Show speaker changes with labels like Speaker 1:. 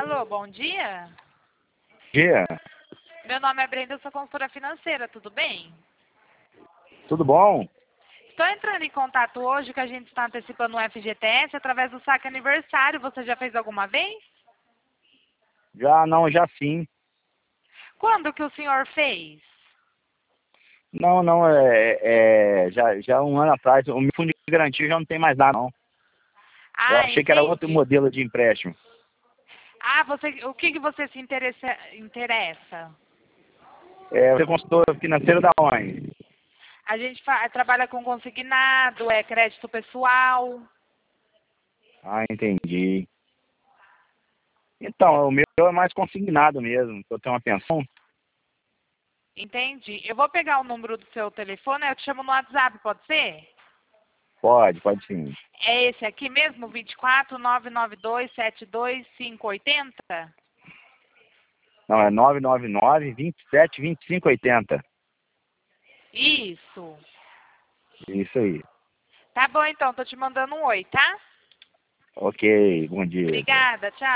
Speaker 1: Alô, bom dia.
Speaker 2: Dia,
Speaker 1: Meu nome é Brenda, eu sou consultora financeira, tudo bem?
Speaker 2: tudo bom?
Speaker 1: Estou entrando em contato hoje que a gente está antecipando um FGTS através do saque aniversário. Você já fez alguma vez?
Speaker 2: Já não, já sim.
Speaker 1: Quando que o senhor fez?
Speaker 2: Não, já um ano atrás, o meu fundo de garantia já não tem mais nada, não. Eu
Speaker 1: Ah,
Speaker 2: achei que era outro
Speaker 1: entendi.
Speaker 2: modelo de empréstimo.
Speaker 1: Ah, o que você se interessa?
Speaker 2: Você é consultor financeiro da onde?
Speaker 1: A gente trabalha com consignado, crédito pessoal.
Speaker 2: Ah, entendi. Então, o meu é mais consignado mesmo, eu tenho uma pensão.
Speaker 1: Entendi. Eu vou pegar o número do seu telefone, eu te chamo no WhatsApp, pode ser?
Speaker 2: Pode sim.
Speaker 1: É esse aqui mesmo, 24 992725580?
Speaker 2: Não, é 999-27-2580.
Speaker 1: Isso.
Speaker 2: Isso aí.
Speaker 1: Tá bom então, tô te mandando um oi, tá?
Speaker 2: Ok, bom dia.
Speaker 1: Obrigada, tchau.